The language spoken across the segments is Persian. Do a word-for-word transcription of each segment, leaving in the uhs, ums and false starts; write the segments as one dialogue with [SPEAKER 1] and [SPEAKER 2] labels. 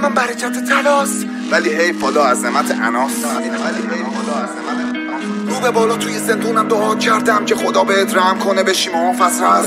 [SPEAKER 1] من برکت تلاس، ولی هی فدا عظمت اناس. رو به بالا توی زندونم دعا کردم که خدا بهت رحم کنه بشی محافظ راز.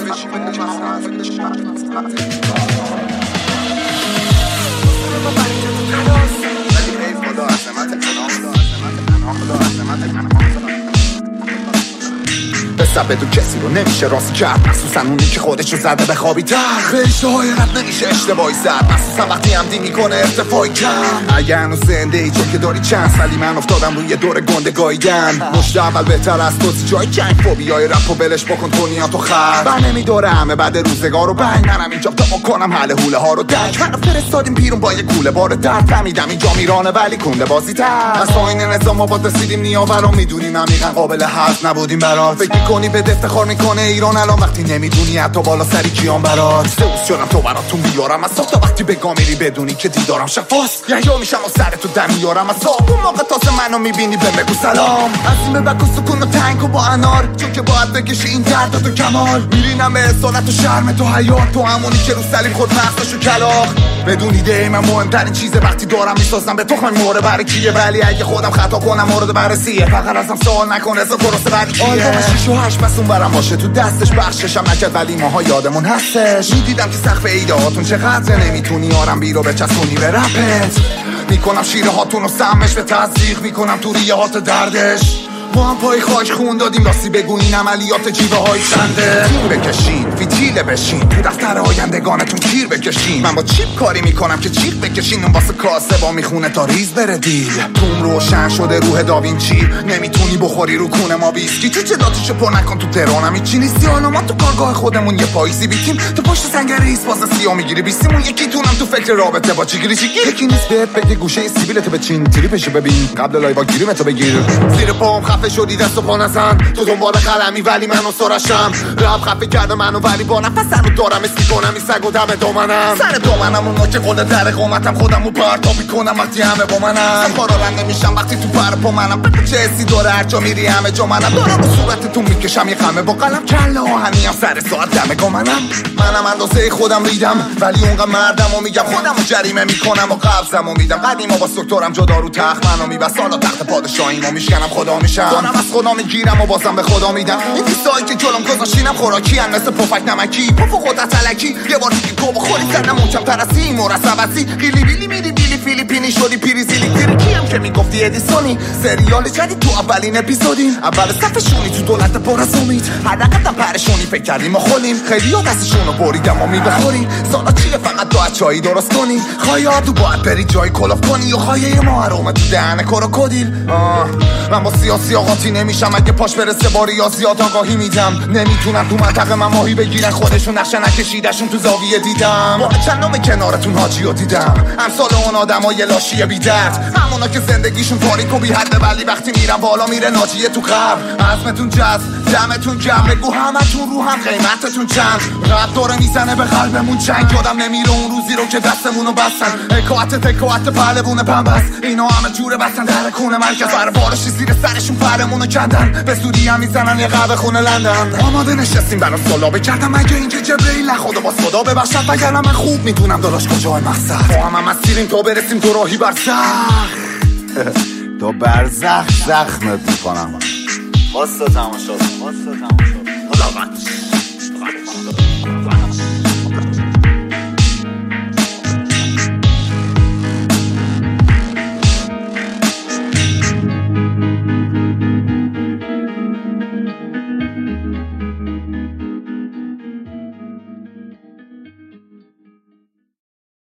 [SPEAKER 1] بسر بدون کسی رو نمیشه راست کرد، مخصوصا اونی که خودشو زده به خوابی در. رشته های رد نمیشه اشتباهی زد، مخصوصا وقتی همدی میکنه ارتفاعی کم. اگه هنوز زنده ای چون که داری چند سالی، من افتادم روی دور گنده گاییدن. مشت اول بهتر از توسی جای جنگ، فوبیای رپ و بلش بکن دنیاتو خر. بر نمیداره همه بعد روزگار رو بنگ، منم اینجا تا کنم حل حوله ها رو دنگ. منو فرستادیم بیرون با یه کوله بار درد، فهمیدم اینجا میرانه ولی کنده بازی تر. از پایین نظام ما با رسیدیم نیاورا، میدونیم عمیقا قابل حذف نبودیم برات. فکر میکنی به افتخار میکنه ایران الان، وقتی نمیدونی حتی بالا سری کیان برات. سوس شدم تو براتون بیارم از تا وقتی بگا میری بدونی که دیدارم شفاست. یا میشم و سر تو دم میارم از آب، اون موقع تازه منو میبینی به بگو سلام. از این به بک و سکون و تنگ و با انار، چون که باید بکشی این درد تو کمال. میرینم به اصالت و شرم تو حیات، تو همونی که رو سلیم خود مغزشو کلاق. بدون ایده من مهمترین چیزه وقتی دارم میسازم به تخم مورد برای کیه. ولی اگه خودم خطا کنم مورد بررسیه، فقط ازم سوال نکن ازا درسته برای کیه. آلبوم شیش و هشت پس اون برم باشه تو دستش، بخششم نکرد ولی ماها یادمون هستش. میدیدم که سقف ایدهاتون چقدر نمیتونی آرم بی رو بچسبونی به رپت. میکنم شیره هاتون رو سمش به تصدیق، میکنم تو ریه هات دردش. ما هم پای خاک خون دادیم راستی بگو این عملیات جیوه های چنده. تیر بکشین فیتیله بشین تو دفتر آیندگانتون تیر بکشین. من با چیپ کاری میکنم که چیپ بکشین، اون واسه کاسه با میخونه تا ریز بره دیل. توم روشن شده روح داوینچی، نمیتونی بخوری رو کونه ما بیسکی. تو چه داتیشو پر نکن تو تهرانم هیچی نیستی. حالا ما تو کارگاه خودمون یه پاییزی بیتیم، تو پشت سنگ ریس باز سیاه میگیری بیستیمون. یکی تونم تو فکر رابطه با چیگیری چیگی. یکی نیست بهت بگه گوشه سیبیلتو بچین، تریپشو ببین قبل لایو گیریمتو بگیر. زیر پام خفه شدی دست و پا نزن، تو دنبال قلمی ولی منو سرشم. رب خفه کرده منو ولی با نفسن رو دارم اسکی کنم این سگ و دم دامنم. سر دامنم اون که قول در قومتم خودمو پرتا میکنم وقتی همه با منم. کارا رنگ نمیشم وقتی تو پر پا منم، بگو چه حسی داره هر جا میری همه جا منم. دارم رو صورتتون میکشم یه خمه با قلم، کله آهنیم سر ساعت دمه گا منم. منم اندازه خودم ریدم ولی اونقدر مردم و میگم خودمو جریمه میکنم و قبضمو میدم. قدیما با دکترم جدا رو تخت منو میبس، حالا تخت پادشاهیمو میشکنم خدا میشم. دارم از خدا میگیرم و بازم به خدا میدم. این دیستایی که جلوم گذاشتینم خوراکی ان مثل پفک نمکی، پف و خودت علکی. یه بار دیگه گو بخوری سرنم اونچم ترسی مرسبسی. قیلی بیلی میری بیلی فیلیپینی شدی پیریزیلی تیرکی هم که میگفتی ادیسونی. سریال جدید تو اولین اپیزودیم، اول صفشونی تو دولت پر از امید. حداقل پرشونی فکر کردیم و خولیم، خیلی ها دستشونو بریدم و میبخوریم. سالا چیه فقط تو چایی درست کنی، خواهی تو باید بری جای کلاف کنی و خواهی ما ارومه تو دهن کروکودیل. من با سیاسی آقاتی نمیشم، اگه پاش برسه با ریاضیات آگاهی میدم. نمیتونن تو منطقه من ماهی بگیرن، خودشون نقشه نکشیدشون تو زاویه دیدم. با چندم کنارتون حاجی رو دیدم، امثال اون آدمای لاشی بی درد، همونا که زندگیشون تاریک و بی حده ولی وقتی میرن بالا میره ناجیه تو قبر. عزمتون جذب دمتون گرم، بگو همتون رو هم قیمتتون چند. رد داره میزنه به قلبمون چنگ، یادم نمیره اون روزی رو که دستمونو بستن. حکایت تکایت پهلوون پنبست، اینا همه جوره بستن در خونه مرکز. بر بارشی زیر سرشون پرمونو کندن، به سوری هم میزنن یه قهوه خونه لندن. آماده نشستیم برا سلابه کردم، اگه اینجا جبریل نخدا با خدا ببخشد، وگرنه من خوب میدونم داداش کجای مقصد. با هم هم مسیریم تا برسیم تو راهی برزخ.
[SPEAKER 2] تو برزخ زخمت میکنم. واسه تماشا واسه تماشا